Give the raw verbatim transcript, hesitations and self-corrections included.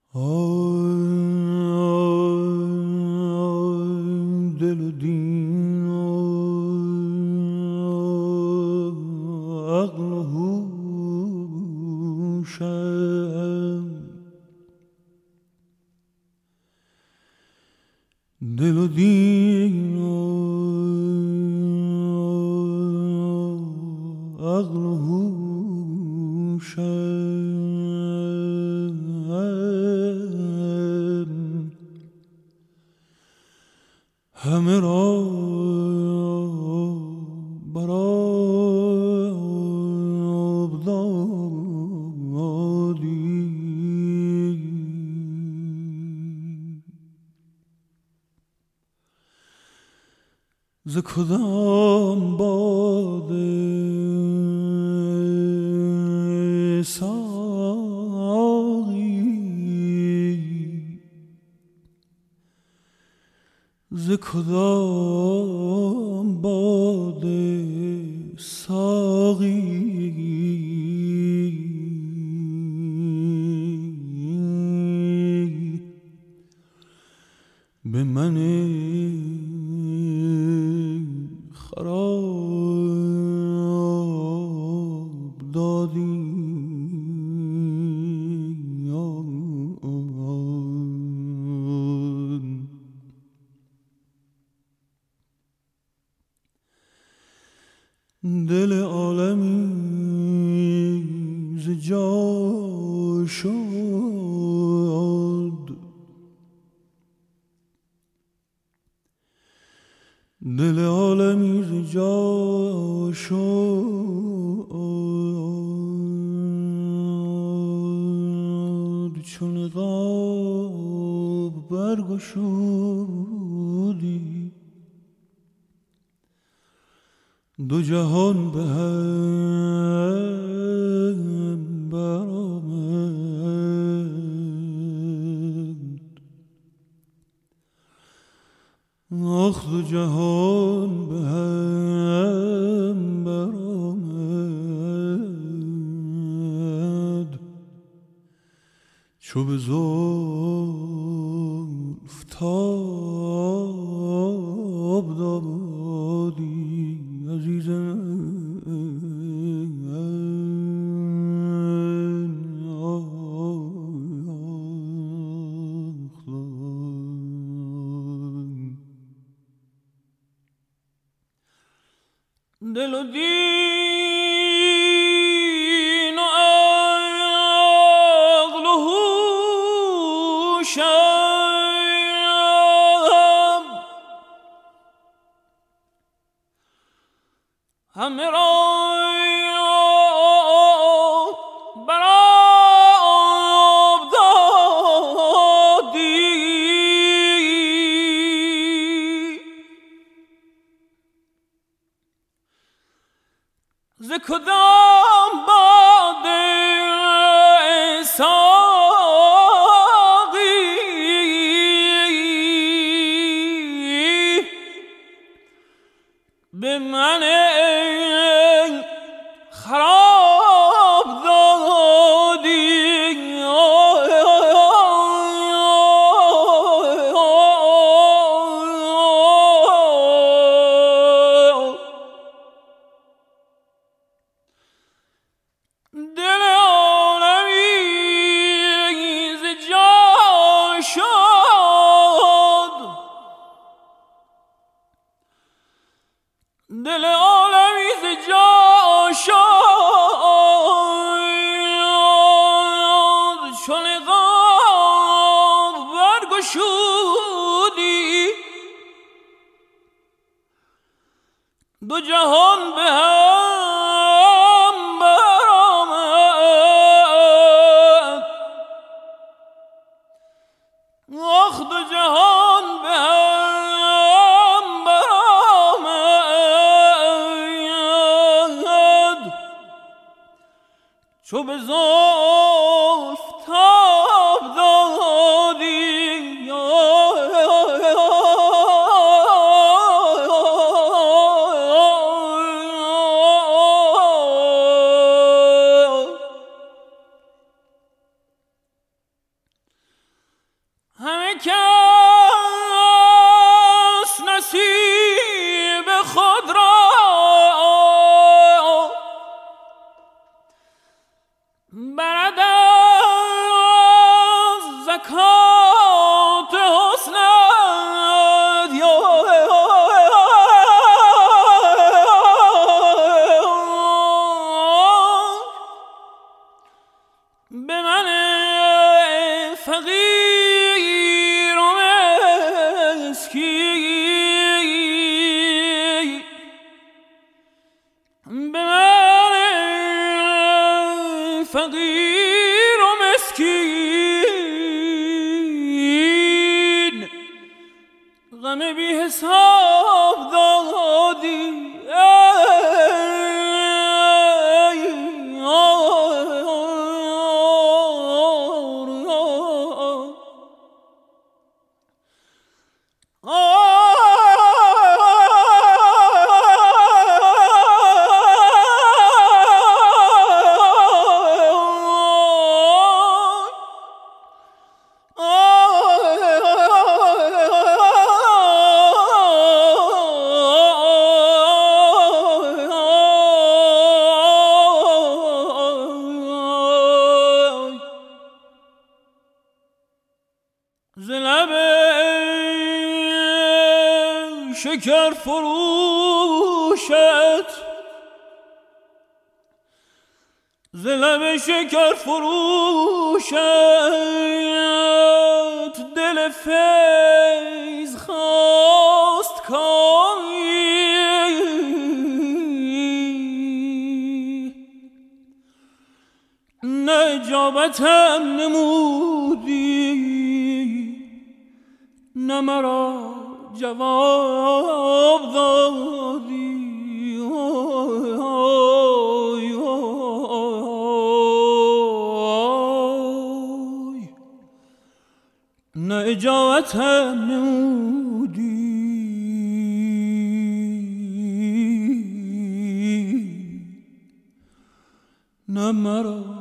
دل و دین و عقل و هوشم، دل و دین و عقل و هوشم، همه را برآب دادی. ز کدام باده ساقی، ز کدام باده ساقی، به من خراب دادی. دل عالمی ز جا شد، دل عالمی ز جا شد، چون نقاب برگشودی، دو جهان به هم برآمد. آخ دو جهان به هم برآمد، چو به زلف تاب دادی عزیزم. دل و دین و عقل و هوشم، همه را برآب دادی. ز کدام باده ساقی، به من خراب دادی. دل عالمی ز جا شد، دل عالمی ز جا شد، چون نقاب برگشودی، دو جهان به هم برآمد. آخ دو جهان به هم برآمد، چو به زلف تاب دادی. نه کس نصیب خود را برد از زکات حسنت یا به من فقیر و مسکین، به من فقیر و مسکین غم بی حساب دادی. ز لب شکر فروشت ز لب شکر فروشت دل فیض خواست کامی، نه اجابتم نمودی نه مرا جواب دادی. آی آی نه اجابتم نمودی نه مرا